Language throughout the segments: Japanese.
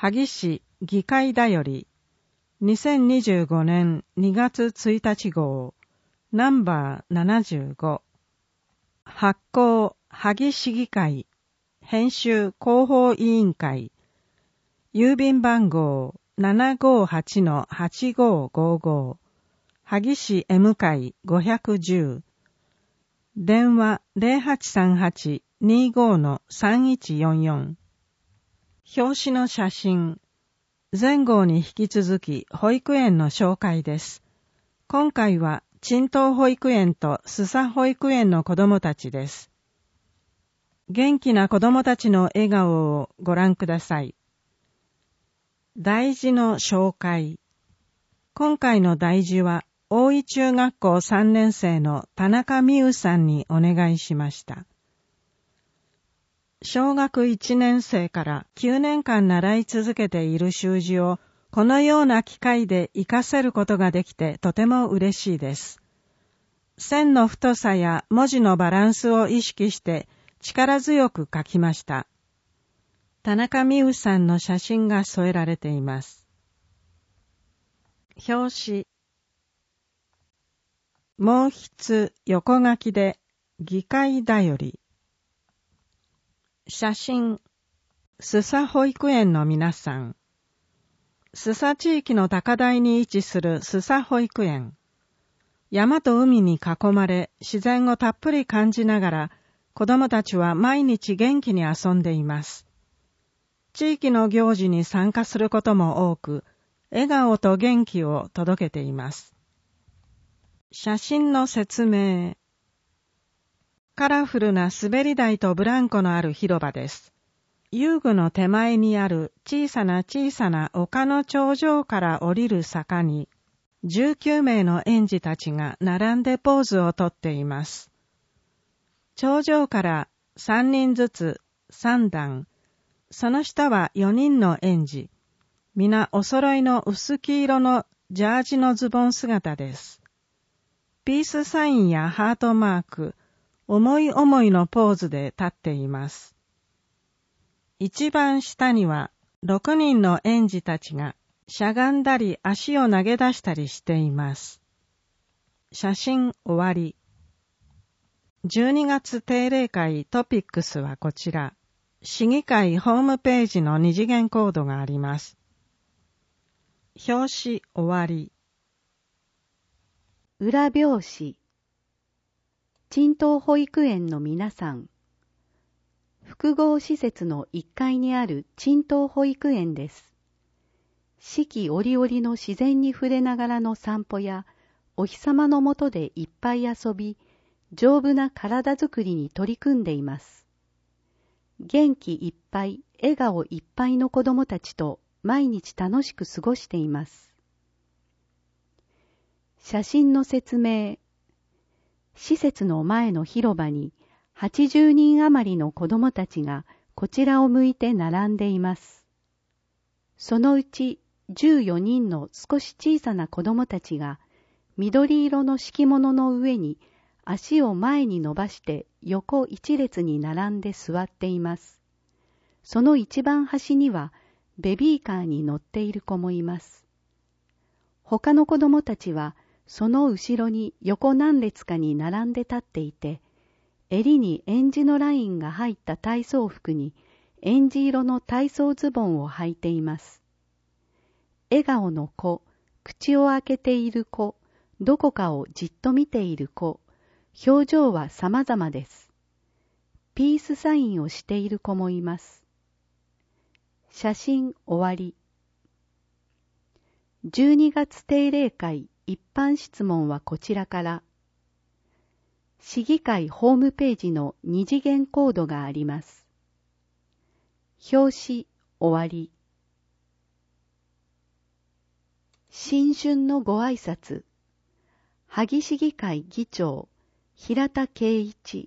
萩市議会だより2025年2月1日号ナンバー75発行萩市議会編集広報委員会郵便番号 758-8555 萩市 M 会510電話 0838-25-3144 表紙の写真前号に引き続き保育園の紹介です。今回は陳東保育園と須佐保育園の子どもたちです。元気な子どもたちの笑顔をご覧ください。題字の紹介。今回の題字は大井中学校3年生の田中美優さんにお願いしました。小学1年生から9年間習い続けている習字をこのような機会で活かせることができてとても嬉しいです。線の太さや文字のバランスを意識して力強く書きました。田中美優さんの写真が添えられています。表紙。毛筆横書きで議会だより。写真。須佐保育園の皆さん。須佐地域の高台に位置する須佐保育園。山と海に囲まれ、自然をたっぷり感じながら、子どもたちは毎日元気に遊んでいます。地域の行事に参加することも多く、笑顔と元気を届けています。写真の説明。カラフルな滑り台とブランコのある広場です。遊具の手前にある小さな丘の頂上から降りる坂に、19名の園児たちが並んでポーズをとっています。頂上から3人ずつ3段、その下は4人の園児。皆お揃いの薄黄色のジャージのズボン姿です。ピースサインやハートマーク、思い思いのポーズで立っています。一番下には6人の園児たちがしゃがんだり足を投げ出したりしています。写真終わり。12月定例会トピックスはこちら。市議会ホームページの二次元コードがあります。表紙終わり。 裏表紙。陳東保育園の皆さん。複合施設の1階にある陳東保育園です。四季折々の自然に触れながらの散歩や、お日様の下でいっぱい遊び、丈夫な体づくりに取り組んでいます。元気いっぱい、笑顔いっぱいの子どもたちと毎日楽しく過ごしています。写真の説明。施設の前の広場に80人余りの子どもたちがこちらを向いて並んでいます。そのうち14人の少し小さな子どもたちが緑色の敷物の上に足を前に伸ばして横一列に並んで座っています。その一番端にはベビーカーに乗っている子もいます。他の子どもたちはその後ろに横何列かに並んで立っていて、襟にえんじのラインが入った体操服にえんじ色の体操ズボンを履いています。笑顔の子、口を開けている子、どこかをじっと見ている子、表情は様々です。ピースサインをしている子もいます。写真終わり。12月定例会一般質問はこちらから。市議会ホームページの二次元コードがあります。表紙終わり。新春のご挨拶。萩市議会議長平田圭一。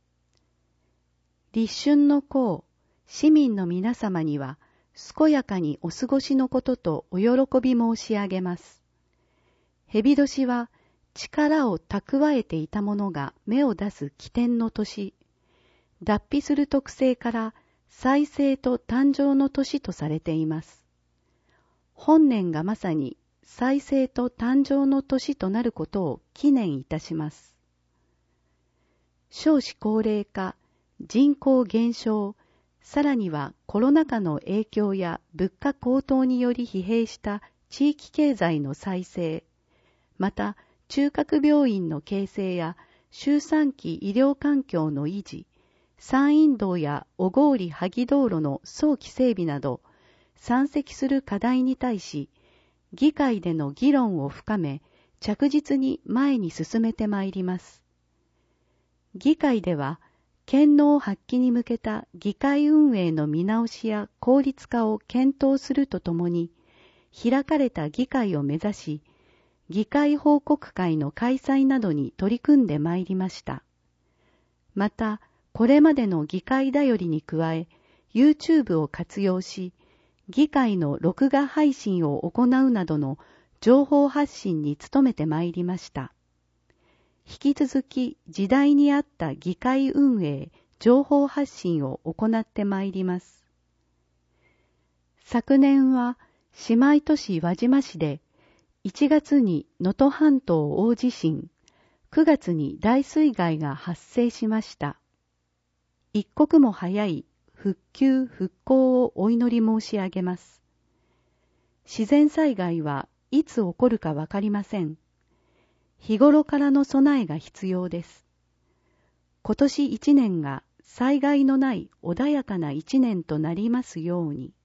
立春の幸、市民の皆様には健やかにお過ごしのこととお喜び申し上げます。蛇年は力を蓄えていたものが芽を出す起点の年。脱皮する特性から再生と誕生の年とされています。本年がまさに再生と誕生の年となることを記念いたします。少子高齢化、人口減少、さらにはコロナ禍の影響や物価高騰により疲弊した地域経済の再生、また中核病院の形成や周産期医療環境の維持、山陰道や小郡萩道路の早期整備など山積する課題に対し、議会での議論を深め、着実に前に進めてまいります。議会では、権能発揮に向けた議会運営の見直しや効率化を検討するとともに、開かれた議会を目指し、議会報告会の開催などに取り組んでまいりました。また、これまでの議会だよりに加え、YouTube を活用し、議会の録画配信を行うなどの情報発信に努めてまいりました。引き続き時代に合った議会運営、情報発信を行ってまいります。昨年は姉妹都市輪島市で1月に能登半島大地震、9月に大水害が発生しました。一刻も早い復旧・復興をお祈り申し上げます。自然災害はいつ起こるかわかりません。日頃からの備えが必要です。今年1年が災害のない穏やかな1年となりますように。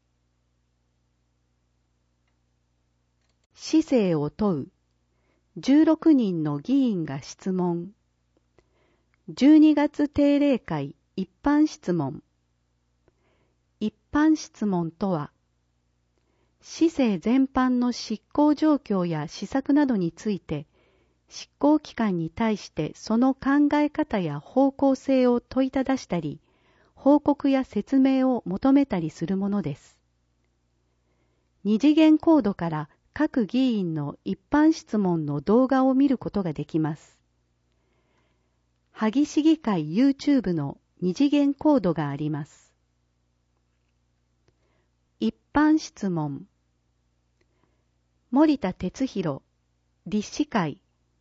市政を問う。16人の議員が質問。12月定例会一般質問。一般質問とは、市政全般の執行状況や施策などについて、執行機関に対してその考え方や方向性を問いただしたり、報告や説明を求めたりするものです。二次元コードから各議員の一般質問の動画を見ることができます。萩市議会 YouTube の二次元コードがあります。一般質問。森田哲弘、立志会。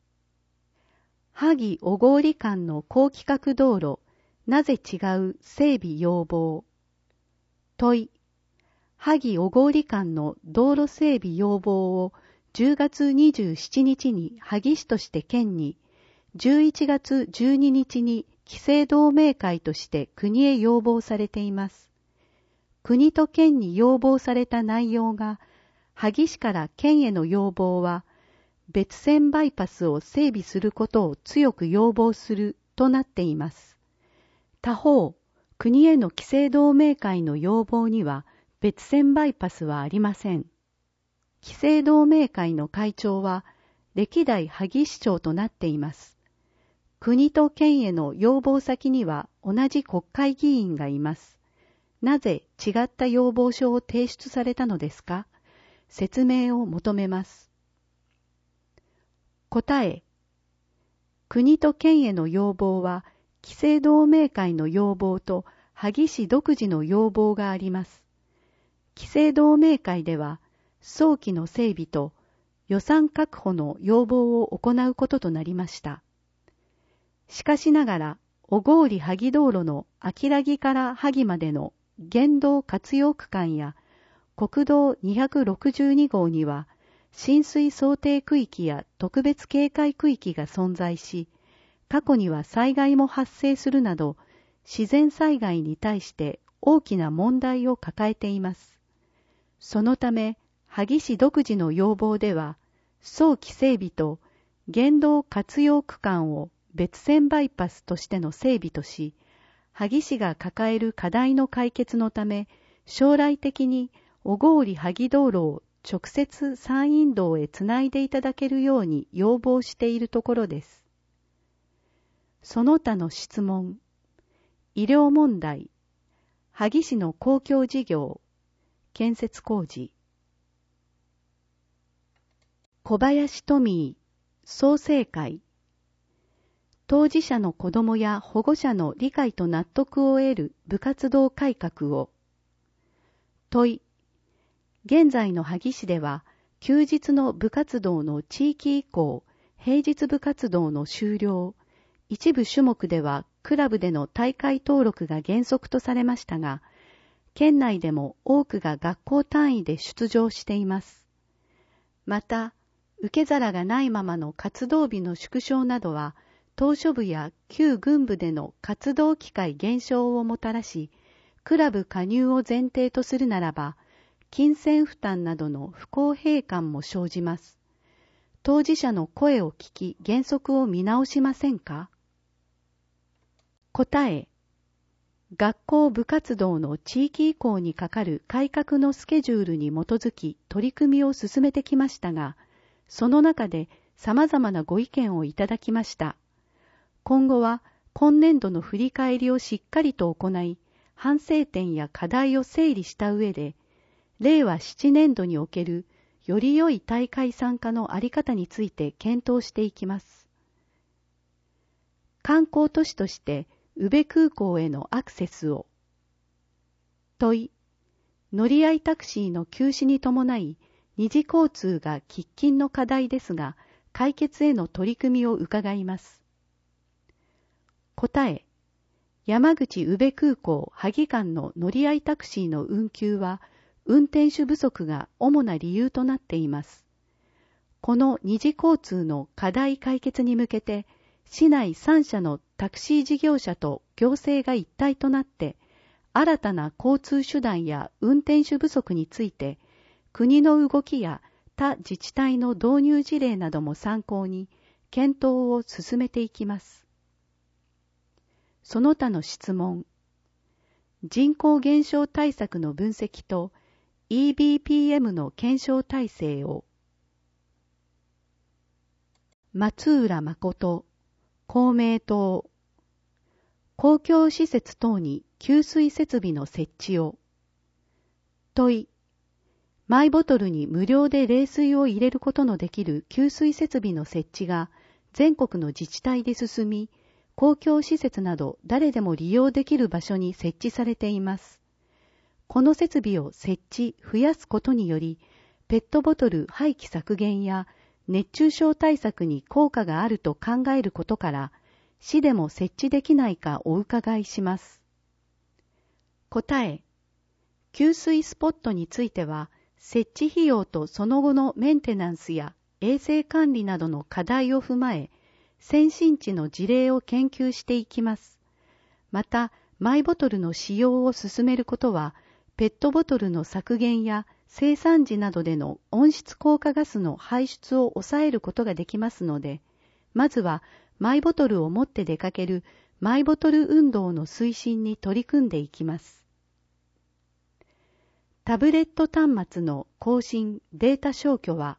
萩小郡間の高規格道路、なぜ違う整備要望。問い。萩小郡間の道路整備要望を10月27日に萩市として県に、11月12日に期成同盟会として国へ要望されています。国と県に要望された内容が、萩市から県への要望は、別線バイパスを整備することを強く要望するとなっています。他方、国への期成同盟会の要望には別線バイパスはありません。期成同盟会の会長は歴代萩市長となっています。国と県への要望先には同じ国会議員がいます。なぜ違った要望書を提出されたのですか？説明を求めます。答え。国と県への要望は、期成同盟会の要望と萩市独自の要望があります。期成同盟会では、早期の整備と予算確保の要望を行うこととなりました。しかしながら、小郡萩道路の秋良木から萩までの原道活用区間や国道262号には、浸水想定区域や特別警戒区域が存在し、過去には災害も発生するなど、自然災害に対して大きな問題を抱えています。そのため、萩市独自の要望では、早期整備と原道活用区間を別線バイパスとしての整備とし、萩市が抱える課題の解決のため、将来的に小郡萩道路を直接山陰道へつないでいただけるように要望しているところです。その他の質問。医療問題。萩市の公共事業。建設工事。小林トミー、創成会。 当事者の子どもや保護者の理解と納得を得る部活動改革を。問い。現在の萩市では、休日の部活動の地域移行、平日部活動の終了、一部種目ではクラブでの大会登録が原則とされましたが、県内でも多くが学校単位で出場しています。また、受け皿がないままの活動日の縮小などは、島嶼部や旧郡部での活動機会減少をもたらし、クラブ加入を前提とするならば、金銭負担などの不公平感も生じます。当事者の声を聞き、原則を見直しませんか？答え。学校部活動の地域移行にかかる改革のスケジュールに基づき取り組みを進めてきましたが、その中で様々なご意見をいただきました。今後は今年度の振り返りをしっかりと行い、反省点や課題を整理した上で、令和7年度におけるより良い大会参加のあり方について検討していきます。観光都市として宇部空港へのアクセスを。問い。乗り合いタクシーの休止に伴い、二次交通が喫緊の課題ですが、解決への取り組みを伺います。答え。山口宇部空港萩間の乗り合いタクシーの運休は、運転手不足が主な理由となっています。この二次交通の課題解決に向けて、市内3社のタクシー事業者と行政が一体となって、新たな交通手段や運転手不足について、国の動きや他自治体の導入事例なども参考に、検討を進めていきます。その他の質問。人口減少対策の分析と EBPM の検証体制を。松浦誠、公明党。公共施設等に給水設備の設置を。問い。マイボトルに無料で冷水を入れることのできる給水設備の設置が全国の自治体で進み、公共施設など誰でも利用できる場所に設置されています。この設備を設置・増やすことにより、ペットボトル廃棄削減や熱中症対策に効果があると考えることから、市でも設置できないかお伺いします。答え。給水スポットについては、設置費用とその後のメンテナンスや衛生管理などの課題を踏まえ、先進地の事例を研究していきます。また、マイボトルの使用を進めることは、ペットボトルの削減や生産時などでの温室効果ガスの排出を抑えることができますので、まずはマイボトルを持って出かけるマイボトル運動の推進に取り組んでいきます。タブレット端末の更新・データ消去は。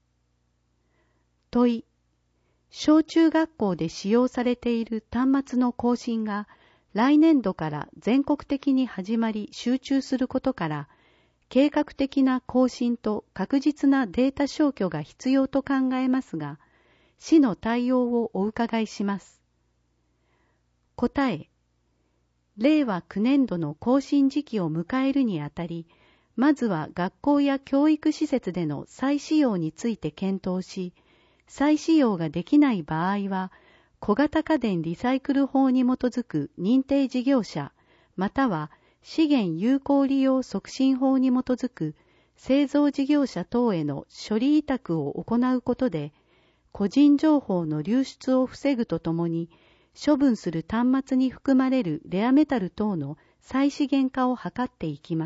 問い。小中学校で使用されている端末の更新が来年度から全国的に始まり集中することから、計画的な更新と確実なデータ消去が必要と考えますが、市の対応をお伺いします。答え。令和9年度の更新時期を迎えるにあたり、まずは学校や教育施設での再使用について検討し、再使用ができない場合は、小型家電リサイクル法に基づく認定事業者、または資源有効利用促進法に基づく製造事業者等への処理委託を行うことで、個人情報の流出を防ぐとともに、処分する端末に含まれるレアメタル等の再資源化を図っていきます。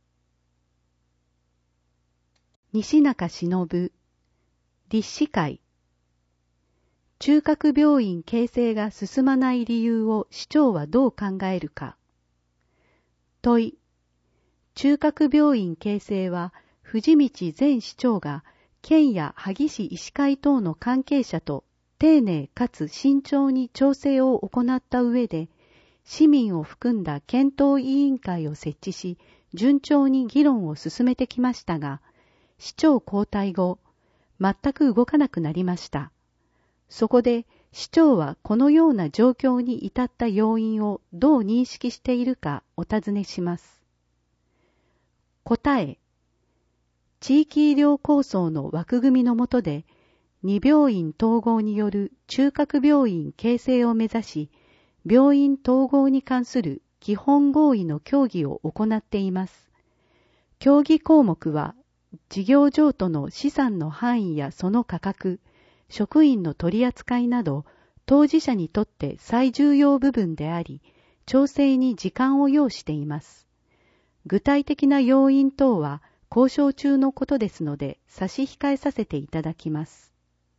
西中忍、立志会。中核病院形成が進まない理由を市長はどう考えるか。問い。中核病院形成は藤道前市長が県や萩市医師会等の関係者と丁寧かつ慎重に調整を行った上で、市民を含んだ検討委員会を設置し、順調に議論を進めてきましたが、市長交代後、全く動かなくなりました。 そこで市長はこのような状況に至った要因をどう認識しているかお尋ねします。答え、地域医療構想の枠組みの下で、2病院統合による中核病院形成を目指し、病院統合に関する基本合意の協議を行っています。協議項目は、事業譲渡の資産の範囲やその価格、職員の取り扱いなど、当事者にとって最重要部分であり、調整に時間を要しています。具体的な要因等は交渉中のことですので差し控えさせていただきます。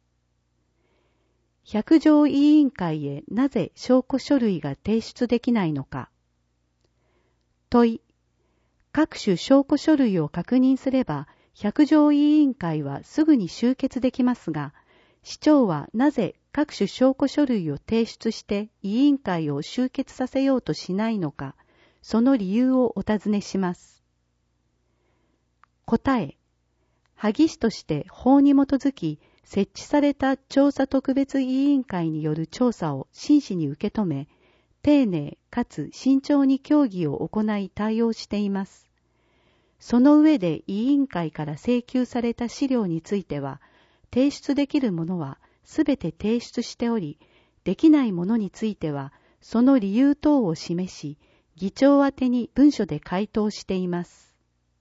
百条委員会へなぜ証拠書類が提出できないのか。問い、各種証拠書類を確認すれば百条委員会はすぐに集結できますが、市長はなぜ各種証拠書類を提出して委員会を集結させようとしないのか、その理由をお尋ねします。答え、萩市として法に基づき設置された調査特別委員会による調査を真摯に受け止め、丁寧かつ慎重に協議を行い対応しています。その上で委員会から請求された資料については、提出できるものはすべて提出しており、できないものについてはその理由等を示し、議長宛てに文書で回答しています。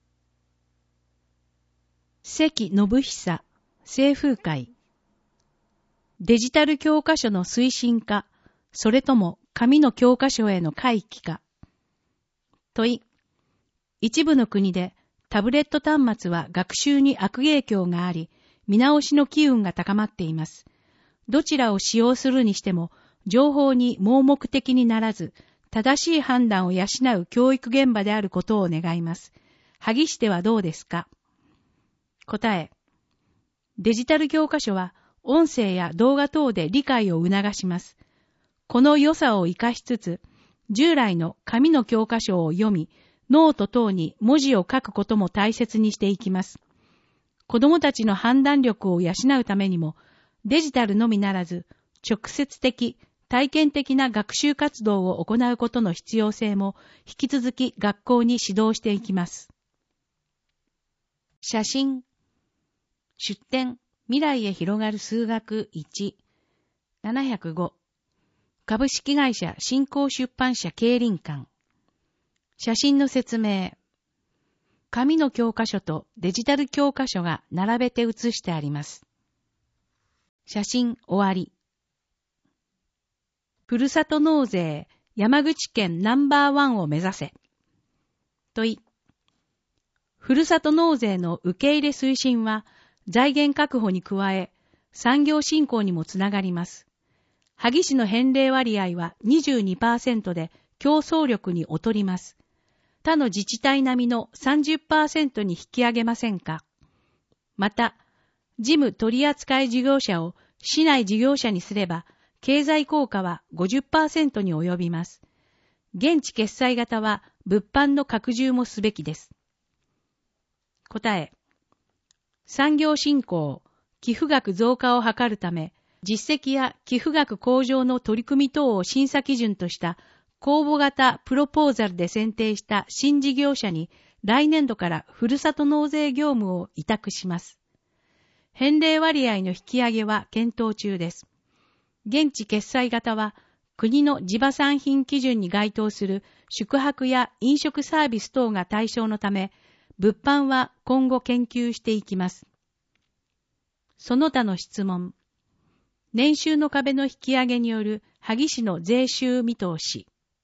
関信久、清風会。デジタル教科書の推進か、それとも紙の教科書への回帰か。問い、一部の国でタブレット端末は学習に悪影響があり、見直しの機運が高まっています。どちらを使用するにしても、情報に盲目的にならず、正しい判断を養う教育現場であることを願います。萩市ではどうですか？答え、デジタル教科書は音声や動画等で理解を促します。この良さを生かしつつ、従来の紙の教科書を読み、ノート等に文字を書くことも大切にしていきます。子どもたちの判断力を養うためにも、デジタルのみならず、直接的、体験的な学習活動を行うことの必要性も引き続き学校に指導していきます。写真。出典、未来へ広がる数学1、705。株式会社新興出版社経林館。写真の説明。紙の教科書とデジタル教科書が並べて写してあります。写真終わり。ふるさと納税山口県No.1を目指せ。問い。ふるさと納税の受け入れ推進は財源確保に加え産業振興にもつながります。萩市の返礼割合は 22% で競争力に劣ります。他の自治体並みの 30% に引き上げませんか。また、事務取扱事業者を市内事業者にすれば、経済効果は 50% に及びます。現地決済型は物販の拡充もすべきです。答え。産業振興、寄付額増加を図るため、実績や寄付額向上の取り組み等を審査基準とした公募型プロポーザルで選定した新事業者に来年度からふるさと納税業務を委託します。返礼割合の引き上げは検討中です。現地決済型は国の地場産品基準に該当する宿泊や飲食サービス等が対象のため、物販は今後研究していきます。その他の質問。年収の壁の引き上げによる萩市の税収見通し。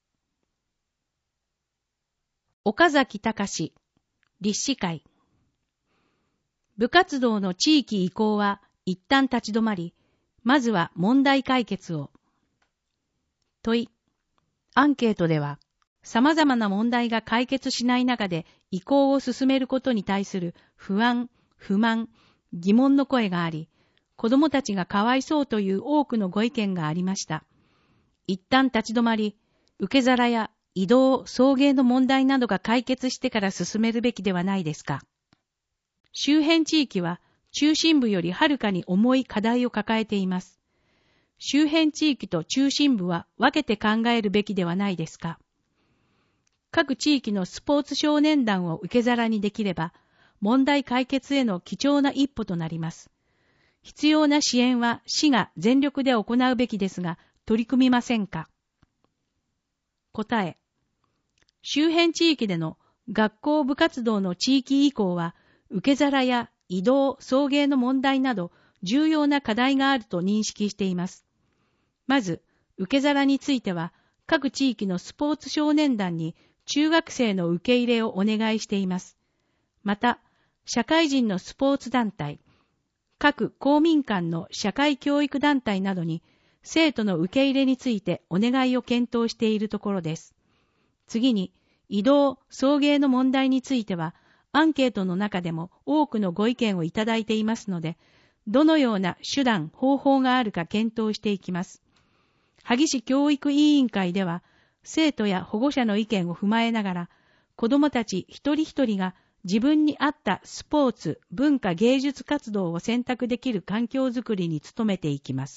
岡崎隆、立志会。部活動の地域移行は一旦立ち止まり、まずは問題解決を。問い。アンケートでは、様々な問題が解決しない中で移行を進めることに対する不安、不満、疑問の声があり、子どもたちがかわいそうという多くのご意見がありました。一旦立ち止まり、受け皿や移動、送迎の問題などが解決してから進めるべきではないですか。周辺地域は中心部よりはるかに重い課題を抱えています。 周辺地域と中心部は分けて考えるべきではないですか。各地域のスポーツ少年団を受け皿にできれば、問題解決への貴重な一歩となります。必要な支援は市が全力で行うべきですが、取り組みませんか。答え。周辺地域での学校部活動の地域移行は、受け皿や移動、送迎の問題など重要な課題があると認識しています。まず、受け皿については、各地域のスポーツ少年団に中学生の受け入れをお願いしています。また、社会人のスポーツ団体、各公民館の社会教育団体などに生徒の受け入れについてお願いを検討しているところです。次に、移動・送迎の問題については、アンケートの中でも多くのご意見をいただいていますので、どのような手段・方法があるか検討していきます。萩市教育委員会では、生徒や保護者の意見を踏まえながら、子どもたち一人一人が自分に合ったスポーツ、文化芸術活動を選択できる環境づくりに努めていきます。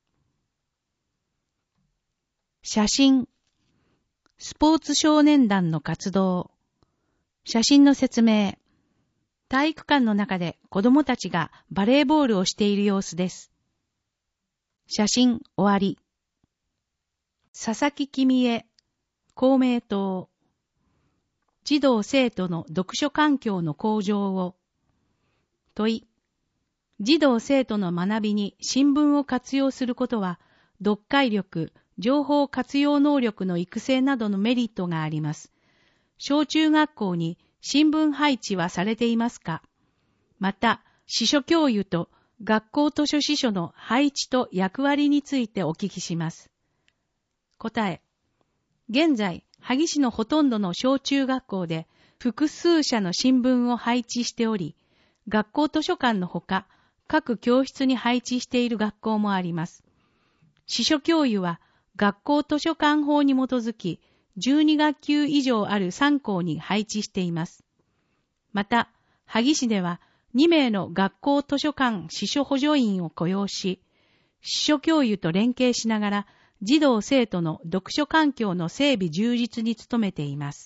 写真。スポーツ少年団の活動。写真の説明。体育館の中で子どもたちがバレーボールをしている様子です。写真終わり。佐々木君江、公明党。児童生徒の読書環境の向上を。問い。児童生徒の学びに新聞を活用することは、読解力、情報活用能力の育成などのメリットがあります。小中学校に新聞配置はされていますか？また、司書教諭と学校図書司書の配置と役割についてお聞きします。答え。現在、萩市のほとんどの小中学校で複数社の新聞を配置しており、学校図書館のほか、各教室に配置している学校もあります。司書教諭は学校図書館法に基づき、12学級以上ある3校に配置しています。また、萩市では2名の学校図書館司書補助員を雇用し、司書教諭と連携しながら、児童生徒の読書環境の整備充実に努めています。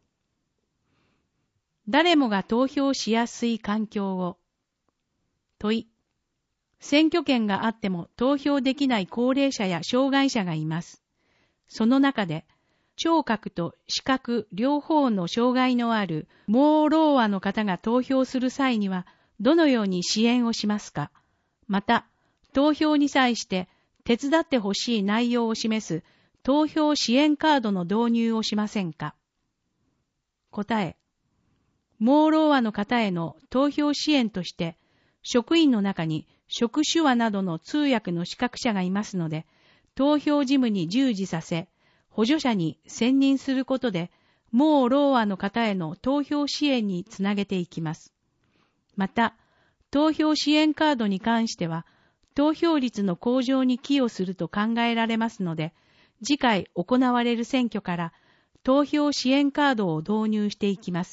誰もが投票しやすい環境を。問い。選挙権があっても投票できない高齢者や障害者がいます。その中で、聴覚と視覚両方の障害のある盲ろうあの方が投票する際にはどのように支援をしますか？また、投票に際して手伝ってほしい内容を示す投票支援カードの導入をしませんか？答え。盲ろうあの方への投票支援として、職員の中に触手話などの通訳の資格者がいますので、投票事務に従事させ、補助者に選任することで、盲ろうあの方への投票支援につなげていきます。また、投票支援カードに関しては、投票率の向上に寄与すると考えられますので、次回行われる選挙から投票支援カードを導入していきます。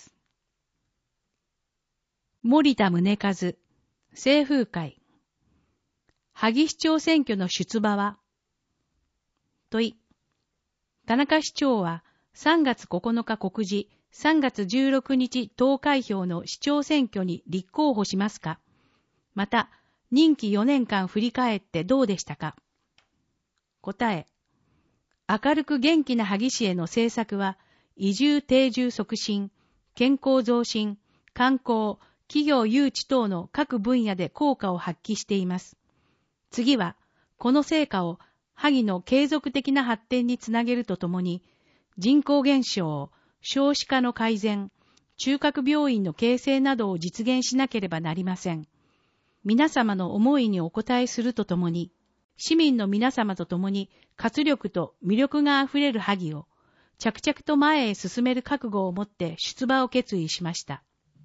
森田宗和、清風会。萩市長選挙の出馬は？問い。田中市長は3月9日告示、3月16日投開票の市長選挙に立候補しますか？また、任期4年間振り返ってどうでしたか？答え。明るく元気な萩市への政策は、移住定住促進、健康増進、観光、企業誘致等の各分野で効果を発揮しています。次は、この成果を萩の継続的な発展につなげるとともに、人口減少、少子化の改善、中核病院の形成などを実現しなければなりません。皆様の思いにお応えするとともに、市民の皆様とともに活力と魅力があふれる萩を、着々と前へ進める覚悟を持って出馬を決意しました。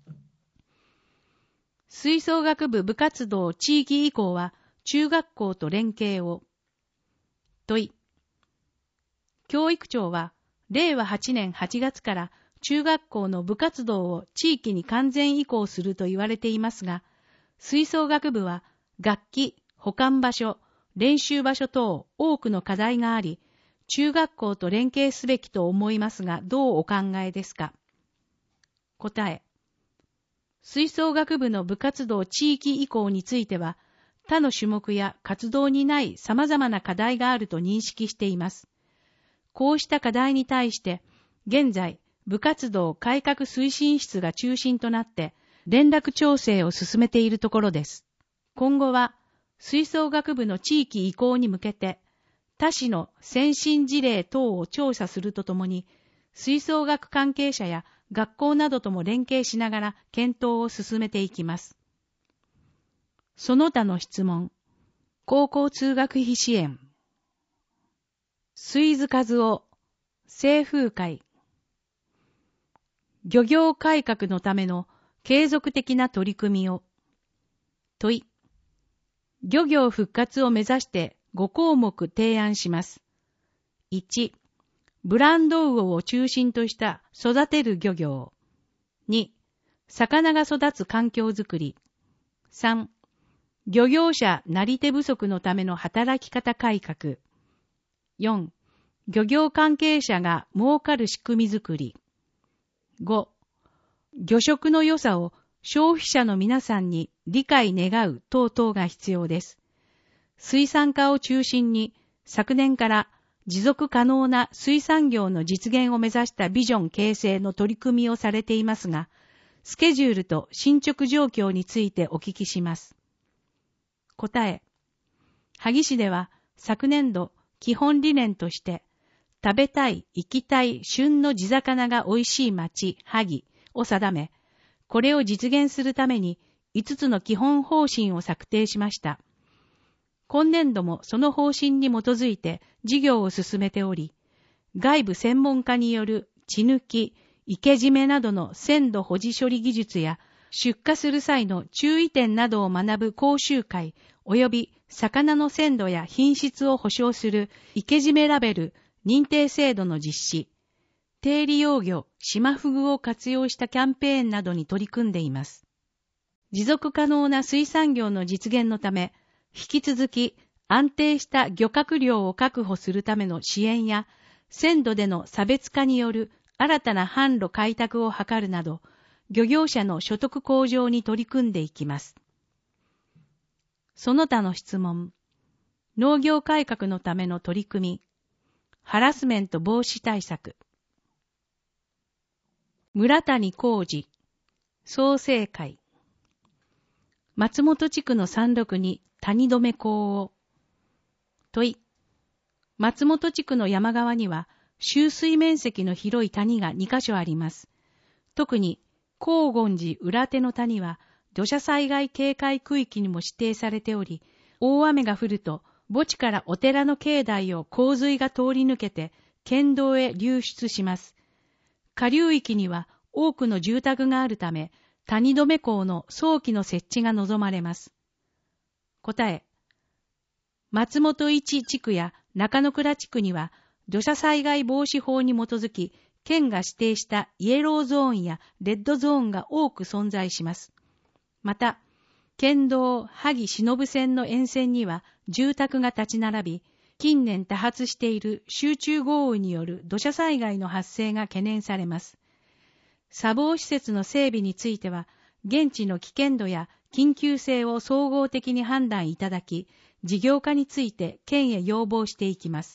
吹奏楽部部活動地域移行は中学校と連携を。問い。教育庁は令和8年8月から中学校の部活動を地域に完全移行すると言われていますが、吹奏楽部は楽器、保管場所、 練習場所等多くの課題があり、中学校と連携すべきと思いますが、どうお考えですか？答え。吹奏楽部の部活動地域移行については、他の種目や活動にない様々な課題があると認識しています。こうした課題に対して、現在、部活動改革推進室が中心となって、連絡調整を進めているところです。今後は、吹奏楽部の地域移行に向けて、他市の先進事例等を調査するとともに、吹奏楽関係者や学校などとも連携しながら検討を進めていきます。その他の質問。高校通学費支援。水津和夫、清風会。漁業改革のための継続的な取り組みを。問い。漁業復活を目指して5項目提案します。1、ブランド魚を中心とした育てる漁業。2、魚が育つ環境づくり。3、漁業者なり手不足のための働き方改革。4、漁業関係者が儲かる仕組みづくり。5、漁食の良さを消費者の皆さんに理解願う等々が必要です。水産課を中心に昨年から持続可能な水産業の実現を目指したビジョン形成の取り組みをされていますが、スケジュールと進捗状況についてお聞きします。答え。萩市では昨年度基本理念として、食べたい、生きたい、旬の地魚が美味しい町、萩を定め、これを実現するために5つの基本方針を策定しました。今年度もその方針に基づいて事業を進めており、外部専門家による血抜き、生け締めなどの鮮度保持処理技術や出荷する際の注意点などを学ぶ講習会及び魚の鮮度や品質を保証する生け締めラベル認定制度の実施、低利用魚、島フグを活用したキャンペーンなどに取り組んでいます。持続可能な水産業の実現のため、引き続き安定した漁獲量を確保するための支援や、鮮度での差別化による新たな販路開拓を図るなど、漁業者の所得向上に取り組んでいきます。その他の質問。農業改革のための取り組み。ハラスメント防止対策。村谷浩二、創生会。松本地区の山麓に谷留港を。問い。松本地区の山側には、集水面積の広い谷が2カ所あります。特に、高厳寺裏手の谷は、土砂災害警戒区域にも指定されており、大雨が降ると、墓地からお寺の境内を洪水が通り抜けて、県道へ流出します。下流域には多くの住宅があるため、谷留港の早期の設置が望まれます。答え。松本一地区や中野倉地区には、土砂災害防止法に基づき、県が指定したイエローゾーンやレッドゾーンが多く存在します。また、県道萩忍線の沿線には住宅が立ち並び、近年多発している集中豪雨による土砂災害の発生が懸念されます。砂防施設の整備については、現地の危険度や緊急性を総合的に判断いただき、事業化について県へ要望していきます。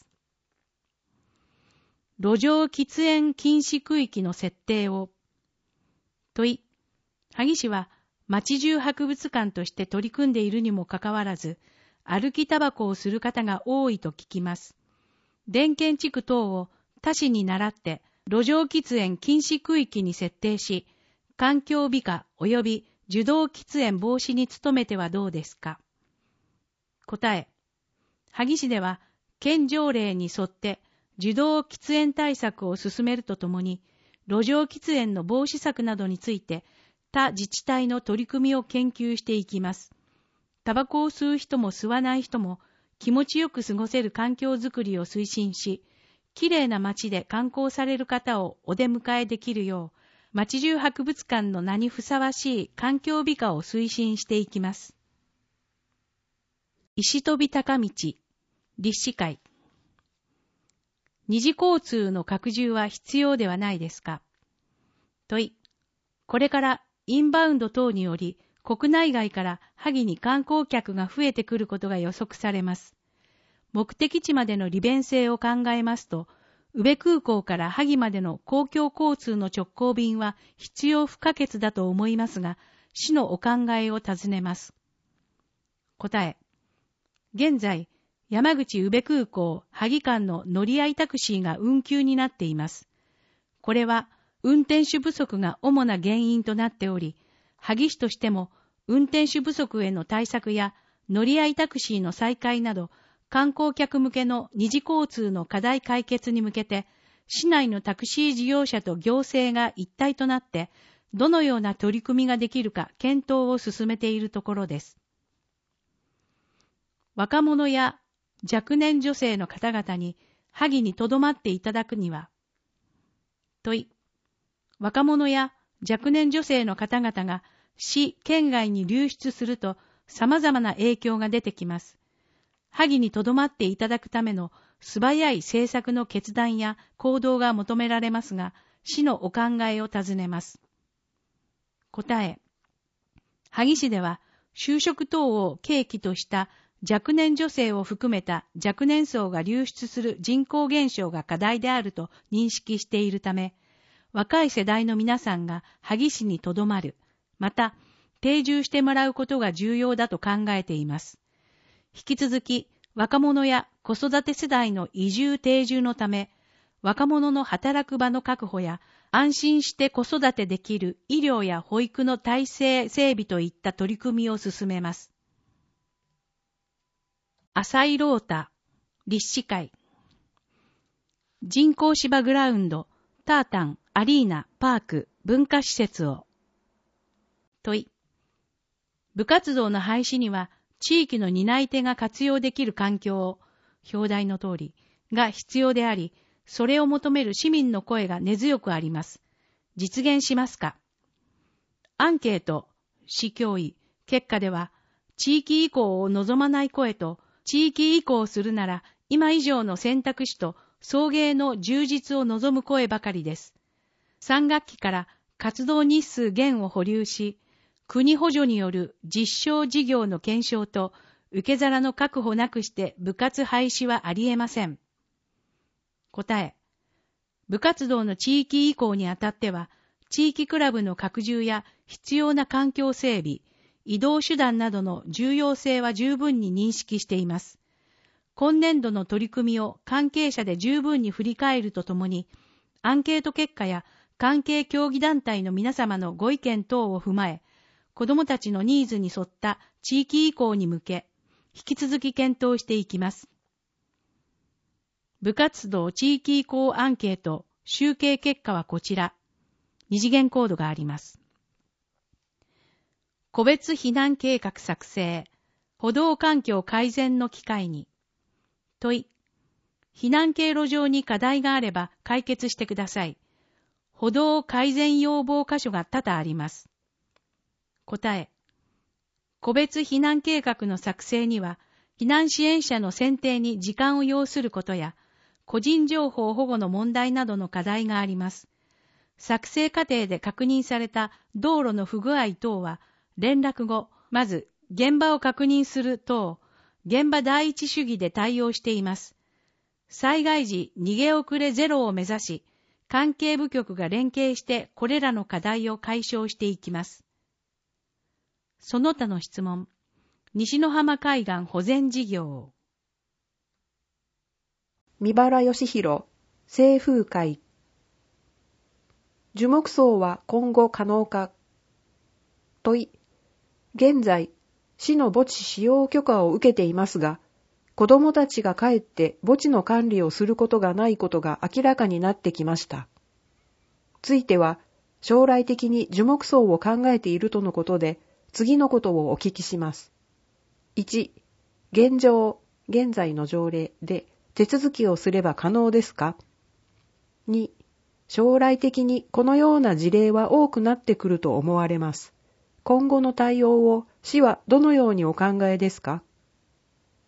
路上喫煙禁止区域の設定を。問い。萩市は町中博物館として取り組んでいるにもかかわらず、歩きタバコをする方が多いと聞きます。田県地区等を他市に倣って路上喫煙禁止区域に設定し、環境美化及び受動喫煙防止に努めてはどうですか。答え。萩市では県条例に沿って受動喫煙対策を進めるとともに、路上喫煙の防止策などについて他自治体の取り組みを研究していきます。タバコを吸う人も吸わない人も気持ちよく過ごせる環境づくりを推進し、きれいな街で観光される方をお出迎えできるよう、町中博物館の名にふさわしい環境美化を推進していきます。 石飛高道、立志会。二次交通の拡充は必要ではないですか。問い。これからインバウンド等により、国内外から萩に観光客が増えてくることが予測されます。目的地までの利便性を考えますと、宇部空港から萩までの公共交通の直行便は必要不可欠だと思いますが、市のお考えを尋ねます。答え。現在、山口宇部空港萩間の乗り合いタクシーが運休になっています。これは運転手不足が主な原因となっており、萩市としても運転手不足への対策や乗り合いタクシーの再開など、観光客向けの二次交通の課題解決に向けて、市内のタクシー事業者と行政が一体となって、どのような取り組みができるか検討を進めているところです。若者や若年女性の方々に萩に留まっていただくには、問い。若者や若年女性の方々が市、県外に流出すると様々な影響が出てきます。萩に留まっていただくための素早い政策の決断や行動が求められますが、市のお考えを尋ねます。答え。萩市では就職等を契機とした若年女性を含めた若年層が流出する人口減少が課題であると認識しているため、若い世代の皆さんが萩市に留まる、また定住してもらうことが重要だと考えています。引き続き若者や子育て世代の移住定住のため、若者の働く場の確保や安心して子育てできる医療や保育の体制整備といった取り組みを進めます。浅井ロータ、立志会。人工芝グラウンド、タータン、アリーナ、パーク、文化施設を。問い。部活動の廃止には、地域の担い手が活用できる環境を、表題の通り、が必要であり、それを求める市民の声が根強くあります。実現しますか。アンケート、市教委、結果では、地域移行を望まない声と、地域移行するなら、今以上の選択肢と送迎の充実を望む声ばかりです。3学期から活動日数減を保留し、国補助による実証事業の検証と受け皿の確保なくして部活廃止はありえません。答え。部活動の地域移行にあたっては、地域クラブの拡充や必要な環境整備、移動手段などの重要性は十分に認識しています。今年度の取り組みを関係者で十分に振り返るとともに、アンケート結果や関係協議団体の皆様のご意見等を踏まえ、子どもたちのニーズに沿った地域移行に向け、引き続き検討していきます。部活動地域移行アンケート集計結果はこちら。二次元コードがあります。個別避難計画作成、歩道環境改善の機会に。問い。避難経路上に課題があれば解決してください。歩道改善要望箇所が多々あります。答え。個別避難計画の作成には、避難支援者の選定に時間を要することや、個人情報保護の問題などの課題があります。作成過程で確認された道路の不具合等は、連絡後、まず現場を確認する等、現場第一主義で対応しています。災害時逃げ遅れゼロを目指し、関係部局が連携してこれらの課題を解消していきます。その他の質問。西野浜海岸保全事業。 三原義弘、清風会。樹木葬は今後可能か。問い。現在、市の墓地使用許可を受けていますが、子どもたちが帰って墓地の管理をすることがないことが明らかになってきました。ついては、将来的に樹木葬を考えているとのことで、次のことをお聞きします。1、現在の条例で手続きをすれば可能ですか？ 2、将来的にこのような事例は多くなってくると思われます。今後の対応を市はどのようにお考えですか？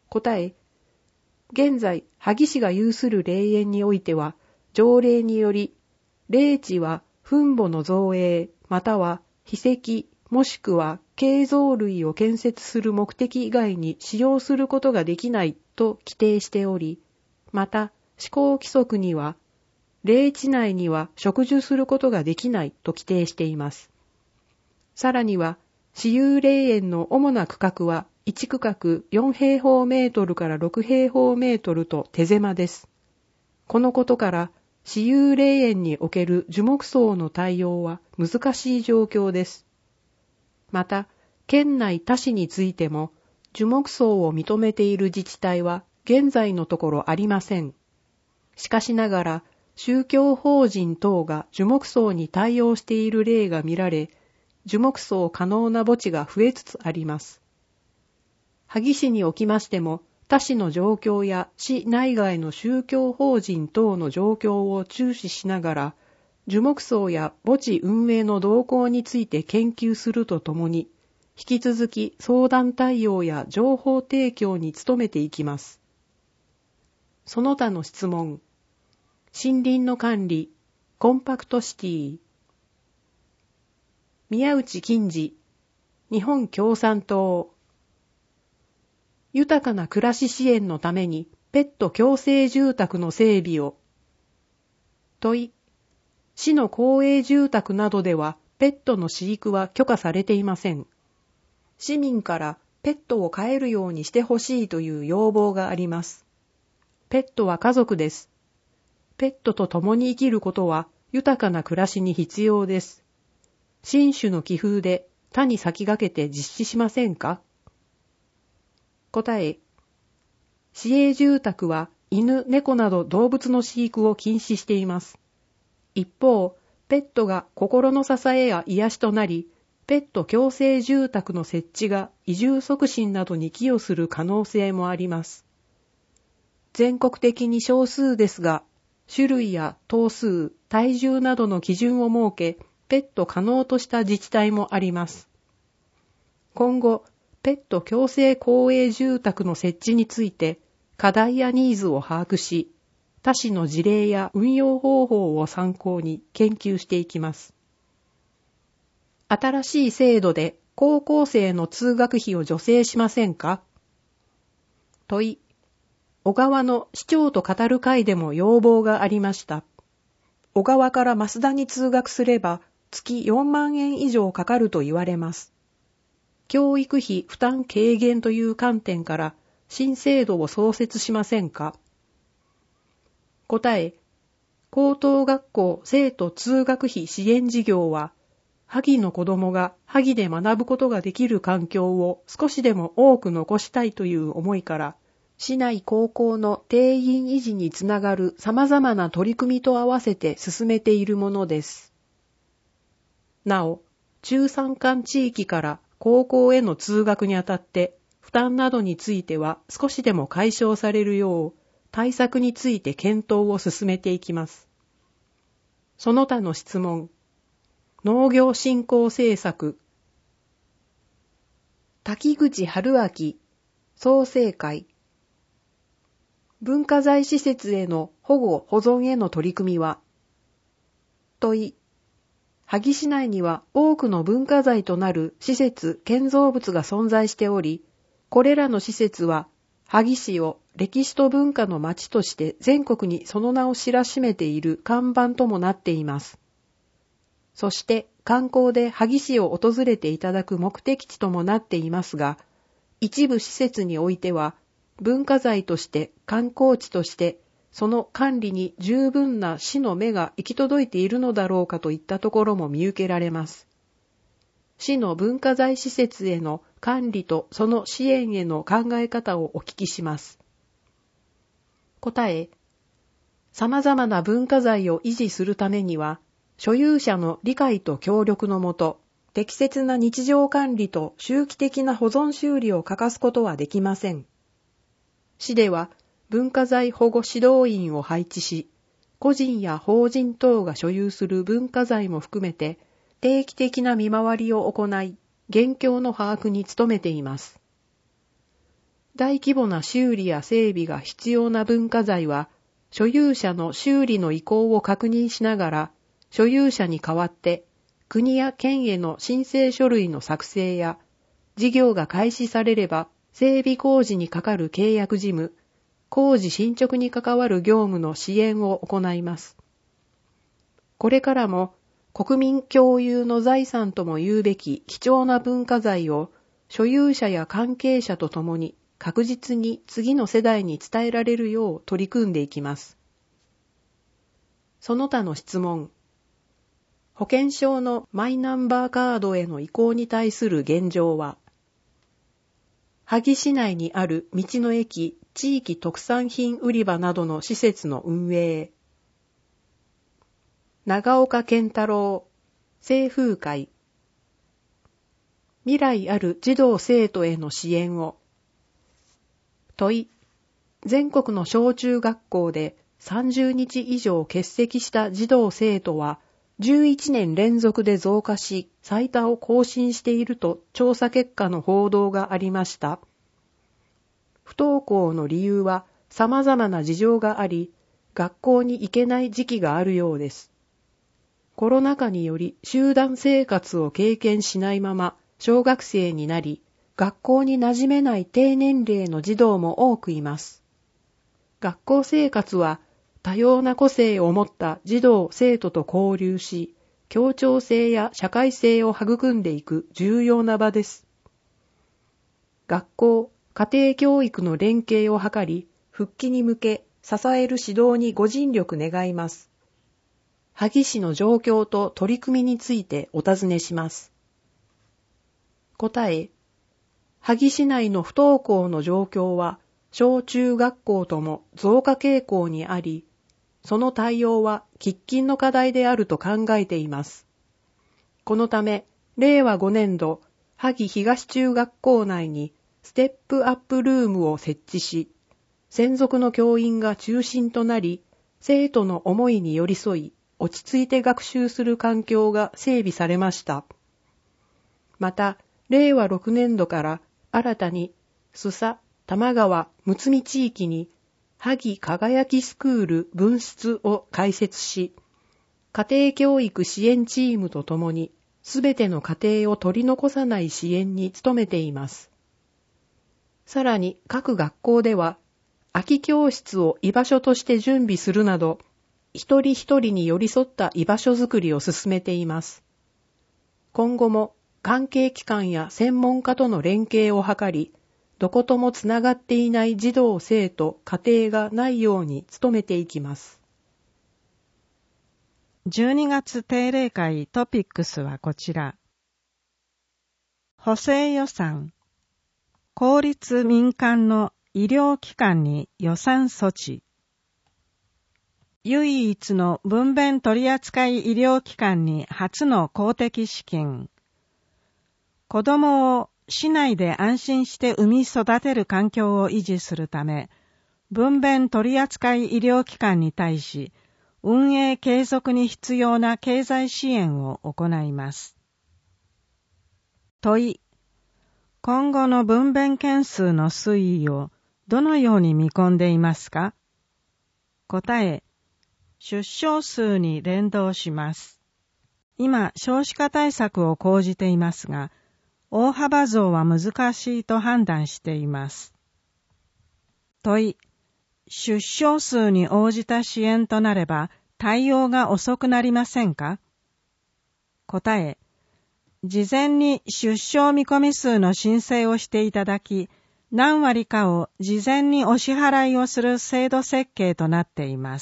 答え、現在、萩市が有する霊園においては、条例により、霊地は墳墓の造営、または秘跡、もしくは形像類を建設する目的以外に使用することができないと規定しており、また、施行規則には、霊地内には植樹することができないと規定しています。さらには、私有霊園の主な区画は、1区画4平方メートルから6平方メートルと手狭です。このことから、私有霊園における樹木葬の対応は難しい状況です。また、県内他市についても、樹木葬を認めている自治体は現在のところありません。しかしながら、宗教法人等が樹木葬に対応している例が見られ、樹木葬可能な墓地が増えつつあります。萩市におきましても、他市の状況や市内外の宗教法人等の状況を注視しながら、樹木葬や墓地運営の動向について研究するとともに、引き続き相談対応や情報提供に努めていきます。その他の質問。森林の管理、コンパクトシティ。宮内金次、日本共産党。豊かな暮らし支援のためにペット共生住宅の整備を。問い。市の公営住宅などではペットの飼育は許可されていません。市民からペットを飼えるようにしてほしいという要望があります。ペットは家族です。ペットと共に生きることは豊かな暮らしに必要です。新種の気風で他に先駆けて実施しませんか？答え。市営住宅は犬、猫など動物の飼育を禁止しています。一方、ペットが心の支えや癒しとなり、ペット共生住宅の設置が移住促進などに寄与する可能性もあります。全国的に少数ですが、種類や頭数、体重などの基準を設け、ペット可能とした自治体もあります。今後、ペット共生公営住宅の設置について、課題やニーズを把握し、他市の事例や運用方法を参考に研究していきます。新しい制度で高校生の通学費を助成しませんか？問い。小川の市長と語る会でも要望がありました。小川から増田に通学すれば月4万円以上かかると言われます。教育費負担軽減という観点から新制度を創設しませんか？答え。高等学校生徒通学費支援事業は、萩の子供が萩で学ぶことができる環境を少しでも多く残したいという思いから、市内高校の定員維持につながる様々な取り組みと合わせて進めているものです。なお、中山間地域から高校への通学にあたって負担などについては少しでも解消されるよう対策について検討を進めていきます。その他の質問。農業振興政策。滝口春明創成会。文化財施設への保護保存への取り組みは？問い。萩市内には多くの文化財となる施設、建造物が存在しており、これらの施設は萩市を歴史と文化の街として全国にその名を知らしめている看板ともなっています。そして観光で萩市を訪れていただく目的地ともなっていますが、一部施設においては文化財として観光地としてその管理に十分な市の目が行き届いているのだろうかといったところも見受けられます。市の文化財施設への管理とその支援への考え方をお聞きします。答え。様々な文化財を維持するためには、所有者の理解と協力のもと、適切な日常管理と周期的な保存修理を欠かすことはできません。市では文化財保護指導員を配置し、個人や法人等が所有する文化財も含めて定期的な見回りを行い、現況の把握に努めています。 大規模な修理や整備が必要な文化財は、所有者の修理の意向を確認しながら、所有者に代わって国や県への申請書類の作成や、事業が開始されれば整備工事にかかる契約事務、工事進捗に関わる業務の支援を行います。これからも国民共有の財産とも言うべき貴重な文化財を所有者や関係者とともに確実に次の世代に伝えられるよう取り組んでいきます。その他の質問。保険証のマイナンバーカードへの移行に対する現状は、萩市内にある道の駅、地域特産品売り場などの施設の運営。長岡健太郎、清風会。未来ある児童生徒への支援を。問い。全国の小中学校で30日以上欠席した児童生徒は11年連続で増加し最多を更新していると調査結果の報道がありました。不登校の理由は様々な事情があり、学校に行けない時期があるようです。コロナ禍により集団生活を経験しないまま小学生になり、学校に馴染めない低年齢の児童も多くいます。学校生活は多様な個性を持った児童生徒と交流し、協調性や社会性を育んでいく重要な場です。学校、家庭教育の連携を図り、復帰に向け支える指導にご尽力願います。萩市の状況と取り組みについてお尋ねします。答え。萩市内の不登校の状況は小中学校とも増加傾向にあり、その対応は喫緊の課題であると考えています。このため、令和5年度、萩東中学校内にステップアップルームを設置し、専属の教員が中心となり、生徒の思いに寄り添い、落ち着いて学習する環境が整備されました。また、令和6年度から新たに、須佐、玉川、むつみ地域に、萩輝きスクール分室を開設し、家庭教育支援チームとともに、すべての家庭を取り残さない支援に努めています。さらに各学校では、空き教室を居場所として準備するなど、一人一人に寄り添った居場所づくりを進めています。今後も関係機関や専門家との連携を図り、どこともつながっていない児童生徒、家庭がないように努めていきます。 12月定例会トピックスはこちら。補正予算。公立民間の医療機関に予算措置。唯一の分娩取扱医療機関に初の公的資金。子供を市内で安心して産み育てる環境を維持するため、分娩取扱医療機関に対し、運営継続に必要な経済支援を行います。問い。今後の分娩件数の推移をどのように見込んでいますか？答え。出生数に連動します。今、少子化対策を講じていますが、大幅増は難しいと判断しています。問い。出生数に応じた支援となれば、対応が遅くなりませんか？答え。事前に出生見込み数の申請をしていただき、何割かを事前にお支払いをする制度設計となっています。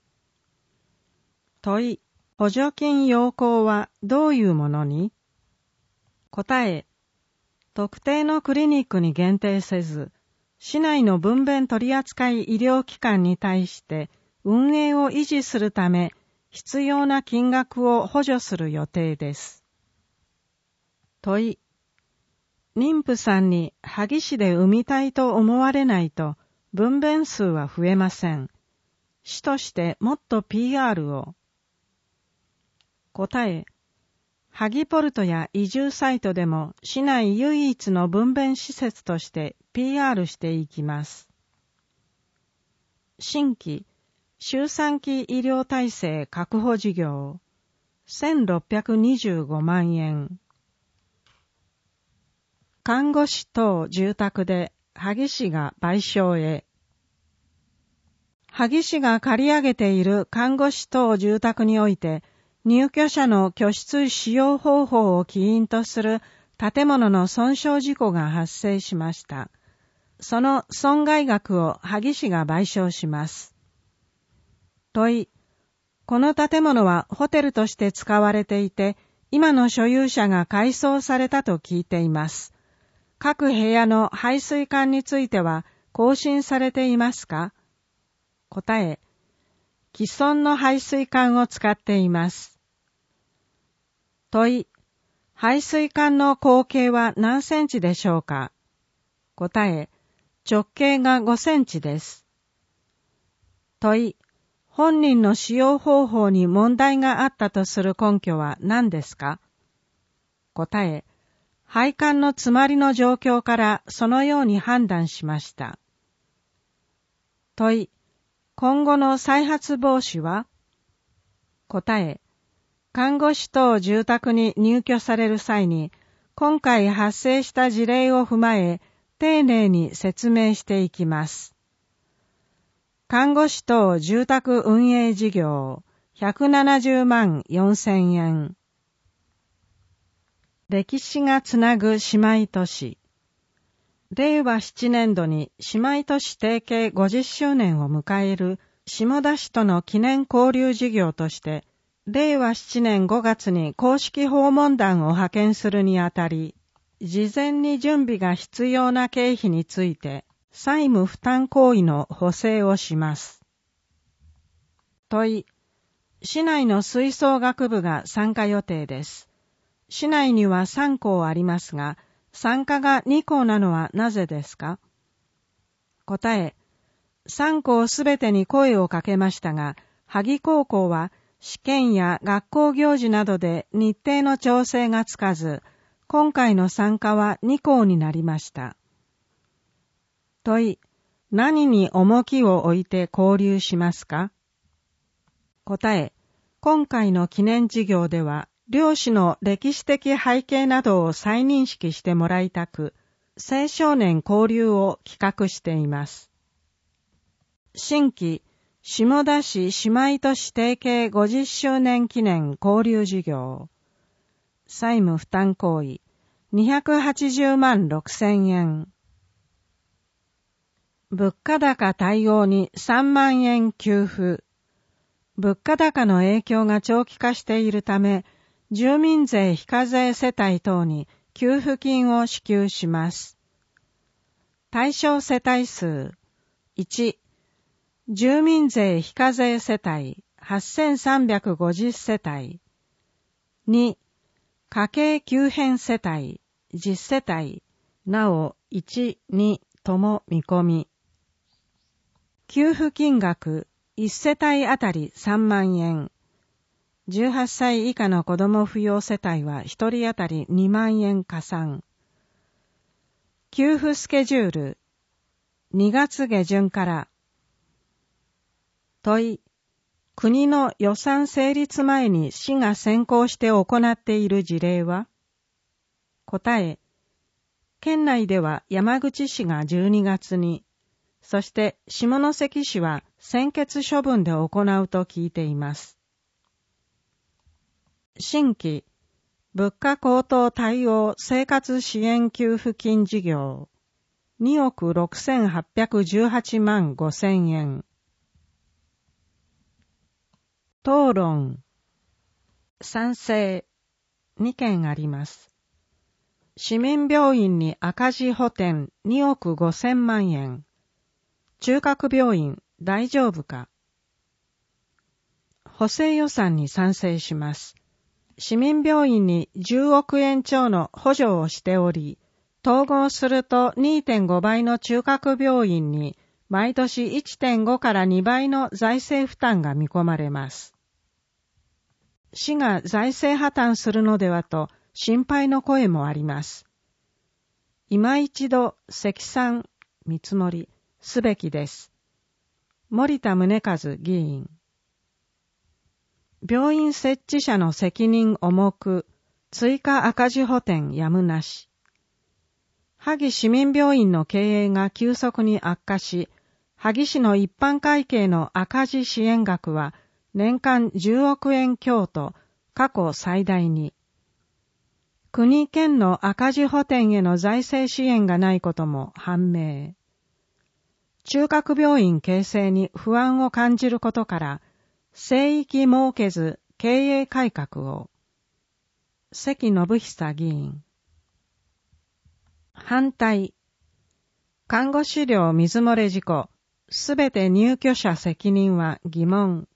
問い。補助金要項はどういうものに？答え。特定のクリニックに限定せず、市内の分娩取扱医療機関に対して運営を維持するため必要な金額を補助する予定です。問い。妊婦さんに萩市で産みたいと思われないと分娩数は増えません。市としてもっと PR を。答え。 ハギポルトや移住サイトでも市内唯一の分娩施設として PR していきます。新規周産期医療体制確保事業1625万円。看護師等住宅で萩市が賠償へ。萩市が借り上げている看護師等住宅において、入居者の居室使用方法を起因とする建物の損傷事故が発生しました。その損害額を萩市が賠償します。問い、この建物はホテルとして使われていて、今の所有者が改装されたと聞いています。各部屋の排水管については更新されていますか？答え、既存の排水管を使っています。問い、排水管の口径は何センチでしょうか？答え、直径が5センチです。問い、本人の使用方法に問題があったとする根拠は何ですか？答え、配管の詰まりの状況からそのように判断しました。問い、今後の再発防止は？答え、看護師等住宅に入居される際に、今回発生した事例を踏まえ、丁寧に説明していきます。看護師等住宅運営事業、170万4000円。歴史がつなぐ姉妹都市。令和7年度に姉妹都市提携50周年を迎える下田市との記念交流事業として、令和7年5月に公式訪問団を派遣するにあたり、事前に準備が必要な経費について、債務負担行為の補正をします。問い、市内の吹奏楽部が参加予定です。市内には3校ありますが、参加が2校なのはなぜですか？答え、3校すべてに声をかけましたが、萩高校は試験や学校行事などで日程の調整がつかず、今回の参加は2校になりました。問い、何に重きを置いて交流しますか？答え、今回の記念事業では、両市の歴史的背景などを再認識してもらいたく、青少年交流を企画しています。新規、下田市姉妹都市提携50周年記念交流事業。債務負担行為、280万6000円。物価高対応に3万円給付。物価高の影響が長期化しているため、住民税非課税世帯等に給付金を支給します。対象世帯数。1、住民税非課税世帯8350世帯。2、家計急変世帯10世帯、なお1、2とも見込み。給付金額1世帯あたり3万円。18歳以下の子供扶養世帯は1人当たり2万円加算。給付スケジュール。2月下旬から。問い。国の予算成立前に市が先行して行っている事例は？答え。県内では山口市が12月に、そして下関市は専決処分で行うと聞いています。新規、物価高騰対応生活支援給付金事業、2億6818万5000円。討論。賛成。2件あります。市民病院に赤字補填2億5000万円。中核病院大丈夫か？補正予算に賛成します。市民病院に10億円超の補助をしており、統合すると 2.5 倍の中核病院に毎年 1.5 から2倍の財政負担が見込まれます。 市が財政破綻するのではと心配の声もあります。今一度積算見積もりすべきです。森田宗和議員。病院設置者の責任重く、追加赤字補填やむなし。萩市民病院の経営が急速に悪化し、萩市の一般会計の赤字支援額は年間10億円強と過去最大に。国県の赤字補填への財政支援がないことも判明。中核病院形成に不安を感じることから、聖域設けず経営改革を。関信久議員。反対。看護師料水漏れ事故、すべて入居者責任は疑問。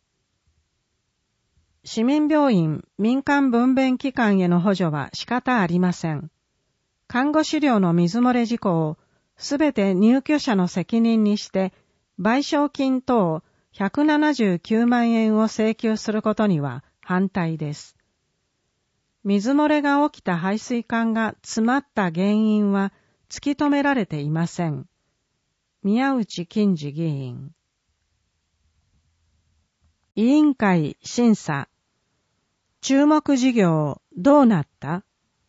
市民病院、民間分娩機関への補助は仕方ありません。看護師料の水漏れ事故をすべて入居者の責任にして、賠償金等179万円を請求することには反対です。水漏れが起きた排水管が詰まった原因は突き止められていません。宮内金次議員。委員会審査。注目事業どうなった？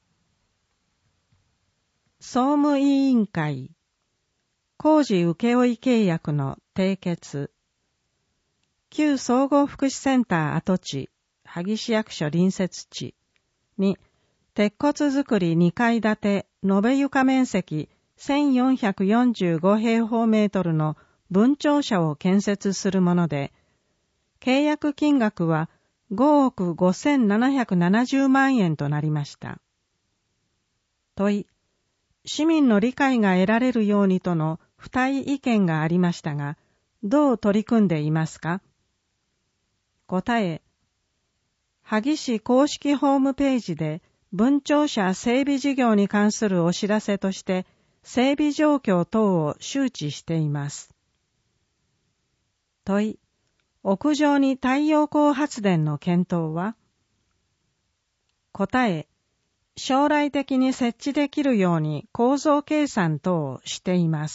総務委員会。工事請負契約の締結。旧総合福祉センター跡地、萩市役所隣接地に、鉄骨造り2階建て延べ床面積1445平方メートルの分庁舎を建設するもので、契約金額は5億5770万円となりました。問い、市民の理解が得られるようにとの付帯意見がありましたが、どう取り組んでいますか？答え、萩市公式ホームページで分庁舎整備事業に関するお知らせとして整備状況等を周知しています。問い、屋上に太陽光発電の検討は？答え、将来的に設置できるように構造計算等をしています。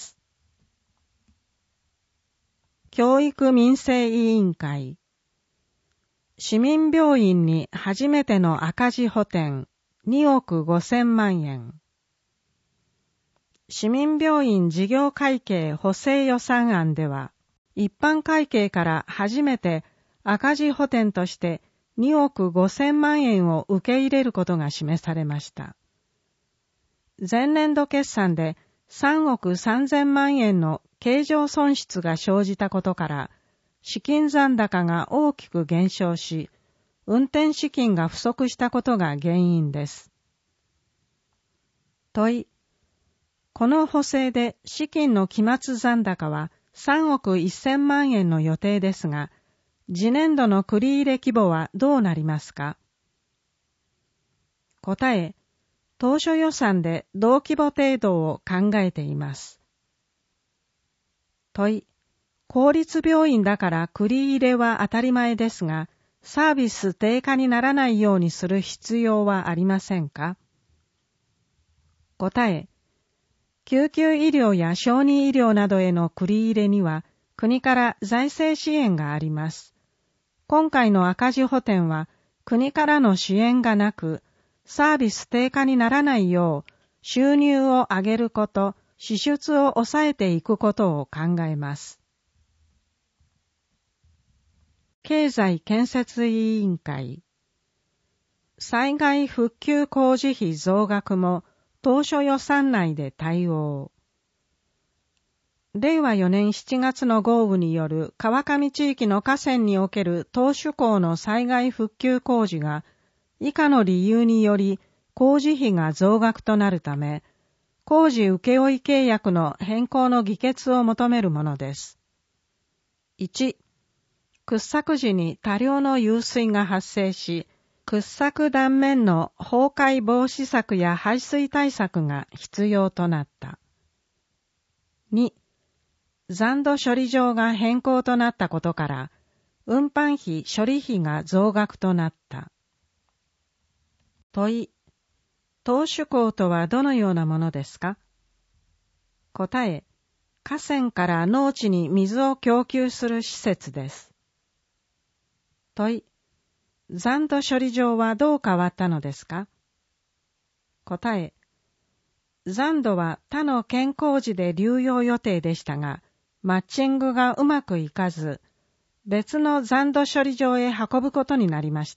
教育民生委員会。市民病院に初めての赤字補填2億5000万円。市民病院事業会計補正予算案では、一般会計から初めて赤字補填として2億5000万円を受け入れることが示されました。前年度決算で3億3000万円の経常損失が生じたことから、資金残高が大きく減少し、運転資金が不足したことが原因です。問い、この補正で資金の期末残高は3億1000万円の予定ですが、次年度の繰り入れ規模はどうなりますか？答え、当初予算で同規模程度を考えています。問い、公立病院だから繰り入れは当たり前ですが、サービス低下にならないようにする必要はありませんか？答え、救急医療や小児医療などへの繰り入れには国から財政支援があります。今回の赤字補填は国からの支援がなく、サービス低下にならないよう収入を上げること、支出を抑えていくことを考えます。経済建設委員会。災害復旧工事費増額も当初予算内で対応。令和4年7月の豪雨による川上地域の河川における投手港の災害復旧工事が以下の理由により工事費が増額となるため、工事請負契約の変更の議決を求めるものです。1、掘削時に多量の湧水が発生し、掘削断面の崩壊防止策や排水対策が必要となった。2、残土処理場が変更となったことから、運搬費処理費が増額となった。 問い、投手溝とはどのようなものですか？答え、河川から農地に水を供給する施設です。問い、残土処理場はどう変わったのですか？答え、残土は他の建工事で流用予定でしたが、マッチングがうまくいかず、別の残土処理場へ運ぶことになりました。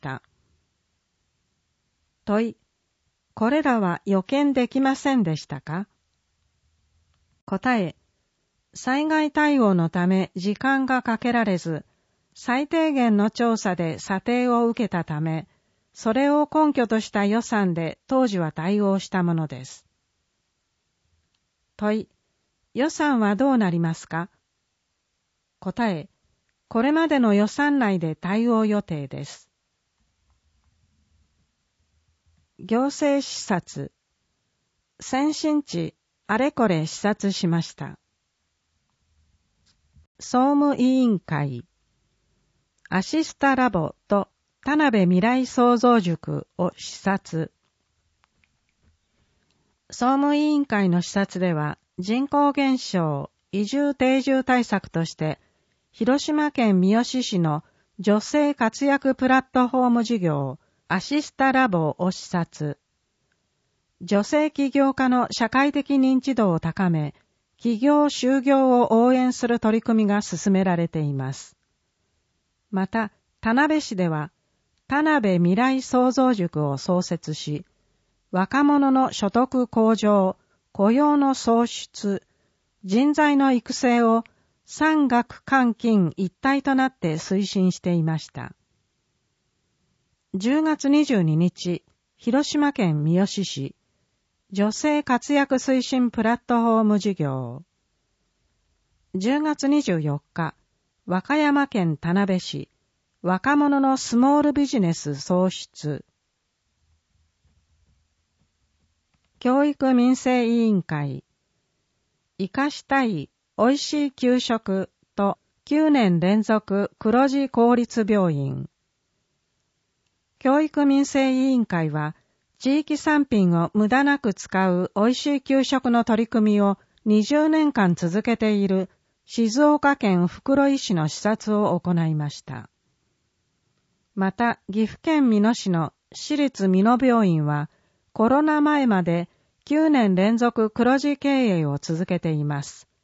問い、これらは予見できませんでしたか？答え、災害対応のため時間がかけられず、最低限の調査で査定を受けたため、それを根拠とした予算で当時は対応したものです。問い、予算はどうなりますか？答え、これまでの予算内で対応予定です。行政視察。先進地、あれこれ視察しました。総務委員会。アシスタラボと田辺未来創造塾を視察。総務委員会の視察では、人口減少、移住定住対策として、広島県三次市の女性活躍プラットフォーム事業、アシスタラボを視察。女性起業家の社会的認知度を高め、起業就業を応援する取り組みが進められています。また、田辺市では、田辺未来創造塾を創設し、若者の所得向上、雇用の創出、人材の育成を産学官金一体となって推進していました。10月22日、広島県三次市、女性活躍推進プラットフォーム事業。10月24日、和歌山県田辺市、若者のスモールビジネス創出。教育民生委員会。生かしたいおいしい給食と9年連続黒字公立病院。教育民生委員会は、地域産品を無駄なく使うおいしい給食の取り組みを20年間続けている静岡県袋井市の視察を行いました。また、岐阜県美濃市の市立美濃病院は、コロナ前まで9年連続黒字経営を続けています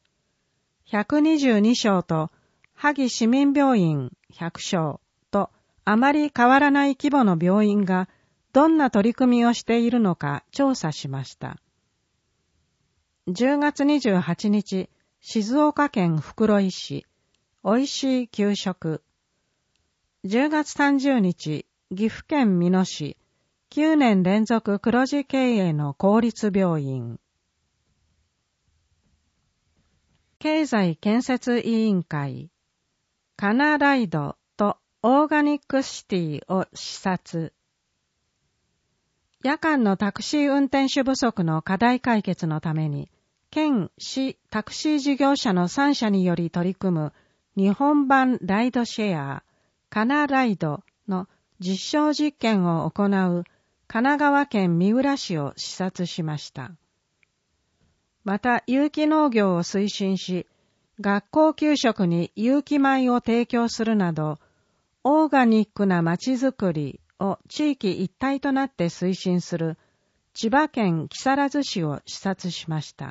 。122床と萩市民病院100床とあまり変わらない規模の病院がどんな取り組みをしているのか調査しました。10月28日、静岡県袋井市、おいしい給食。10月30日、岐阜県美濃市、9年連続黒字経営の公立病院。経済建設委員会、カナライドとオーガニックシティを視察。夜間のタクシー運転手不足の課題解決のために、県、市、タクシー事業者の3社により取り組む日本版ライドシェア、カナライドの実証実験を行う神奈川県三浦市を視察しました。また、有機農業を推進し、学校給食に有機米を提供するなど、オーガニックなまちづくりを地域一体となって推進する千葉県木更津市を視察しました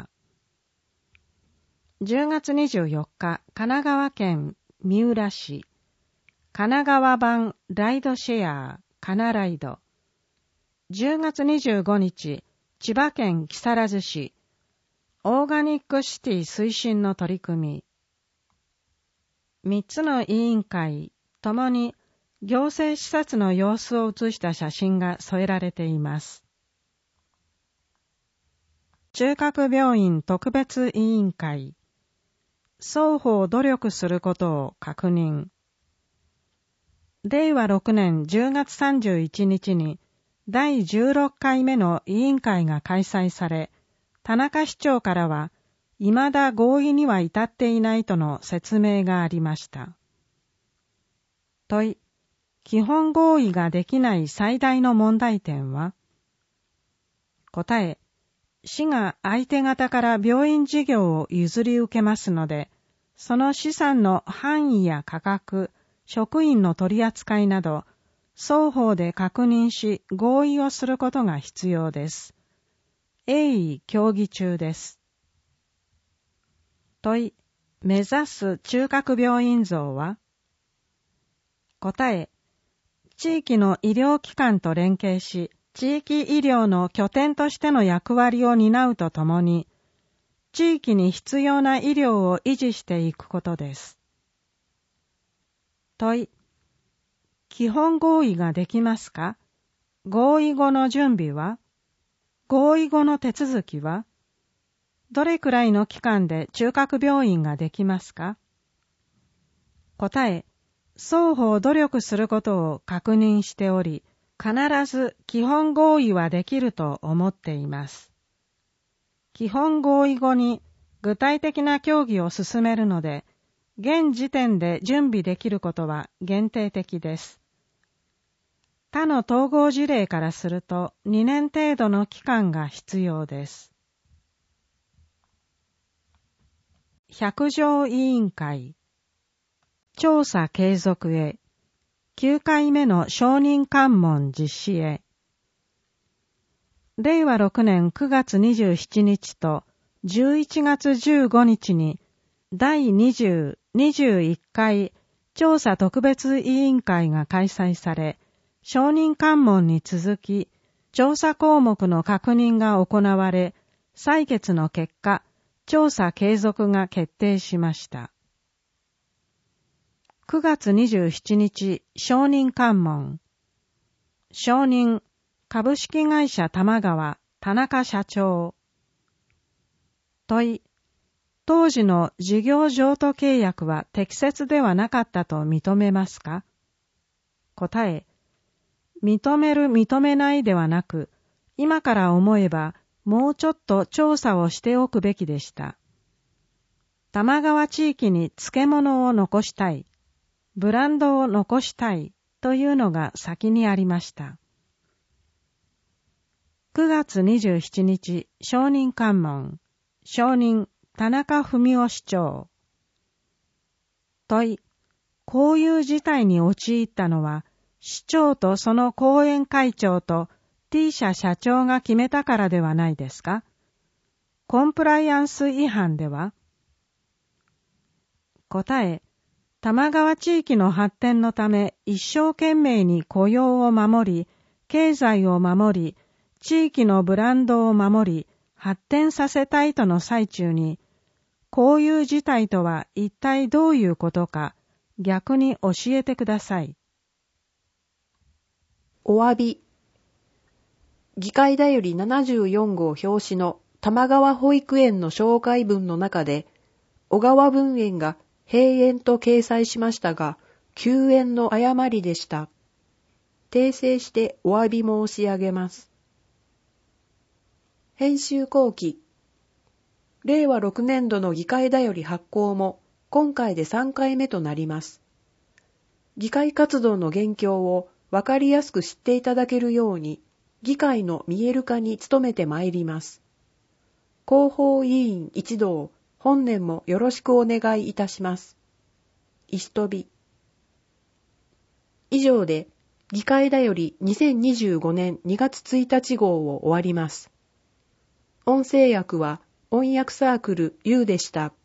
。10月24日、神奈川県三浦市、神奈川版ライドシェア、カナライド。10月25日、千葉県木更津市、オーガニックシティ推進の取り組み。3つの委員会、ともに行政視察の様子を写した写真が添えられています。中核病院特別委員会、双方努力することを確認。令和6年10月31日に第16回目の委員会が開催され、田中市長からは、未だ合意には至っていないとの説明がありました。問い、基本合意ができない最大の問題点は？ 答え、市が相手方から病院事業を譲り受けますので、その資産の範囲や価格、職員の取り扱いなど、双方で確認し合意をすることが必要です。鋭意協議中です。問い、目指す中核病院像は？答え、地域の医療機関と連携し、地域医療の拠点としての役割を担うとともに、地域に必要な医療を維持していくことです。問い、基本合意ができますか？合意後の準備は？合意後の手続きは？どれくらいの期間で中核病院ができますか？答え、双方努力することを確認しており、必ず基本合意はできると思っています。基本合意後に具体的な協議を進めるので、現時点で準備できることは限定的です。他の統合事例からすると2年程度の期間が必要です。百条委員会調査継続へ9回目の承認喚問実施へ令和6年9月27日と11月15日に第20、21回調査特別委員会が開催され、承認喚問に続き、調査項目の確認が行われ、採決の結果、調査継続が決定しました。9月27日、承認喚問。承認、株式会社玉川、田中社長。問い、当時の事業譲渡契約は適切ではなかったと認めますか？答え、認める認めないではなく、今から思えばもうちょっと調査をしておくべきでした。玉川地域に漬物を残したい、ブランドを残したいというのが先にありました。9月27日、承認喚問。承認、田中文夫市長。問い、こういう事態に陥ったのは、市長とその後援会長と T 社社長が決めたからではないですか？コンプライアンス違反では？答え、玉川地域の発展のため一生懸命に雇用を守り、経済を守り、地域のブランドを守り、発展させたいとの最中に、こういう事態とは一体どういうことか、逆に教えてください。 お詫び。議会だより74号表紙の玉川保育園の紹介文の中で、小川文園が閉園と掲載しましたが、休園の誤りでした。訂正してお詫び申し上げます。編集後期。令和6年度の議会だより発行も今回で3回目となります。議会活動の現況をわかりやすく知っていただけるように、議会の見える化に努めてまいります。広報委員一同、本年もよろしくお願いいたします。石飛。以上で、議会だより2025年2月1日号を終わります。音声訳は音訳サークル U でした。